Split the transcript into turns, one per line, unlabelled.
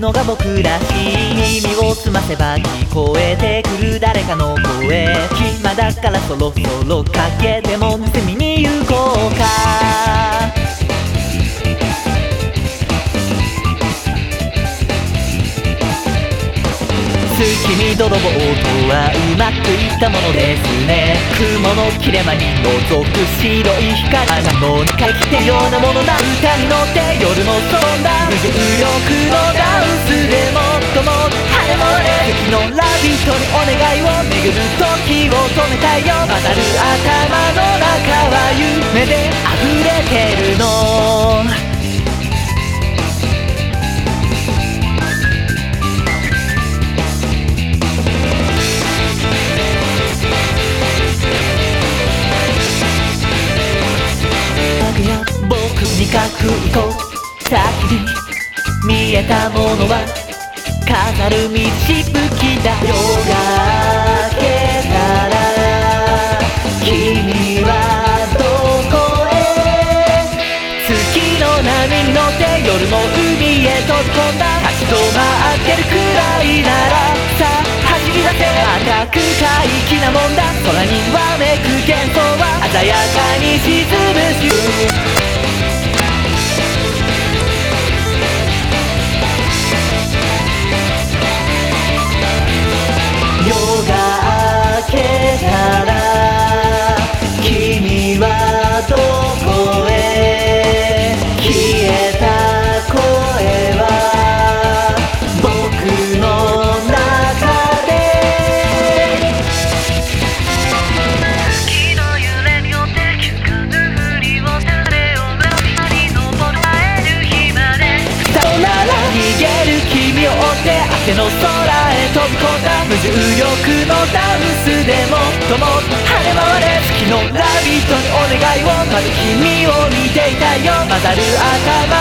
のが僕らしい。耳を澄ませば聞こえてくる誰かの声。暇だからそろそろかけても店見に行こうか。月見泥棒とはうまくいったものですね。雲の切れ間に覗く白い光。穴の中に来てようなものな。歌に乗って夜も飛んだ。無重力のダンスでもっともっと晴れもれ。敵のラビットにお願いを。巡る時を止めたいよ。当たる頭の中は夢で溢れてるの。僕に書く糸先に見えたものは飾る道しぶきだ。夜が明けたら君はどこへ。月の波に乗って夜の海へ飛び込んだ。立ち止まってるくらいならさあ走り出せ。またく怪奇なもんだ。空にわめく幻想は鮮やかに沈む。夜が明けたら君はどこへ。消えた声は僕の中で。
月の揺れによって気づかぬふりをしたれをに登らえる日まで。
さよなら逃げる君を追って明けの空へ飛び込んだ。無重力のダンスでもっともっと跳ね回れ。月のラビットにお願いを。まだ君を見ていたよ。混ざる頭